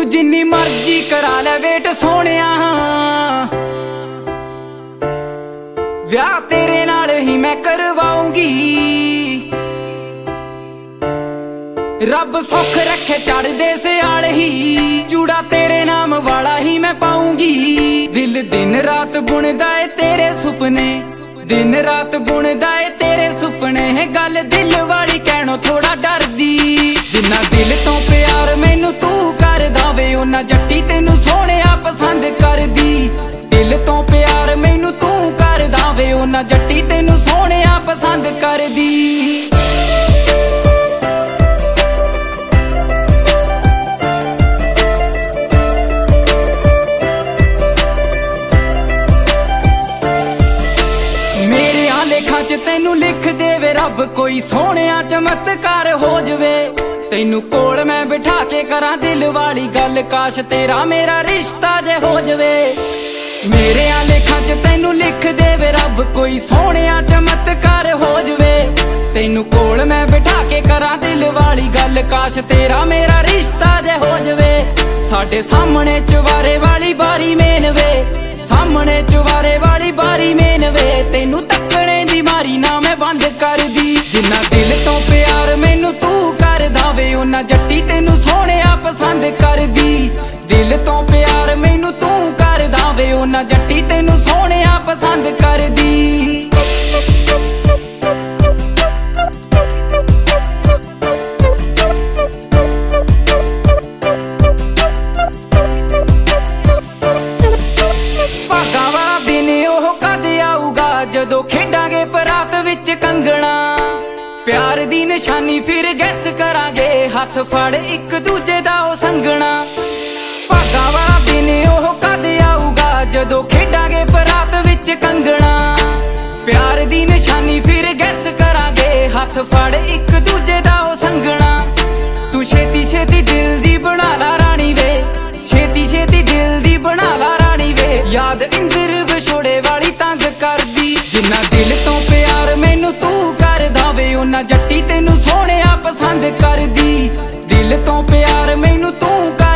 जिन्नी मर्जी करा ले वेट सोहणिया, ब्याह तेरे नाल ही मैं करवाऊंगी। रब सुख रखे चढ़दे सियाल ही, जूड़ा तेरे नाम वाला ही मैं पाऊंगी। दिल दिन रात बुनदा है तेरे सुपने, दिन रात बुनदा है तेरे सुपने। है गल दिल वाली कहणों थोड़ा डरदी, जिन्ना दिल तो प्यार मैनू तू करदा वे, उन्ना जट्टी तेनू सोहणिया पसंद करदी। दिल तो प्यार मैनू तू करदा वे, उन्ना जट्टी तेनू सोहणिया पसंद करदी। लेखा च तेनू लिख देवे रब, कोई सोहणिया चमत्कार हो जवे। तेनू कोल मैं बिठा के करा दिल वाली गल, काश तेरा मेरा रिश्ता जे हो जवे। मेरे लेखा च तेनू लिख देवे रब, कोई सोहणिया चमत्कार हो जवे। तेनू कोल मैं बिठा के करा दिल वाली गल, काश तेरा मेरा रिश्ता जे हो जवे। साडे सामने चवारे वाली बारी मेन वे, सामने चवारे वाली बारी मेन वे। तेनू तकने दी मारी ना मैं बंद कर दी, जिन्ना दिल तो प्यार मैनू तू करदा वे, उन्ना जट्टी तेनू सोहणिया पसंद कर दी। दिल तो प्यार मैनू तू करदा वे, उन्ना जट्टी तेनू सोहणिया पसंद कर दी। भागां वाला दिन ओह कद आऊगा, जदों खेडांगे परात विच कंगना। प्यार दी निशानी फिर गैस करांगे, हथ फड़ एक दूजे दा ओ संगना। भागां वाला दिन ओह कद आऊगा, जदों खेडांगे परात विच कंगना। प्यार दी निशानी फिर गैस करांगे, हथ फड़ एक दूजे दा ओ संगना। तू छेती छेती दिल दी बना ला रानी वे, छेती छेती दिल दी बना ला रानी वे। याद इंद्र विछोड़े वाली तंग करदी, जिन्ना दिल तो प्यार मैनू तू करदा वे, उन्ना जट्टी तेनू सोहणिया पसंद करदी। दिल तो प्यार मैनू तू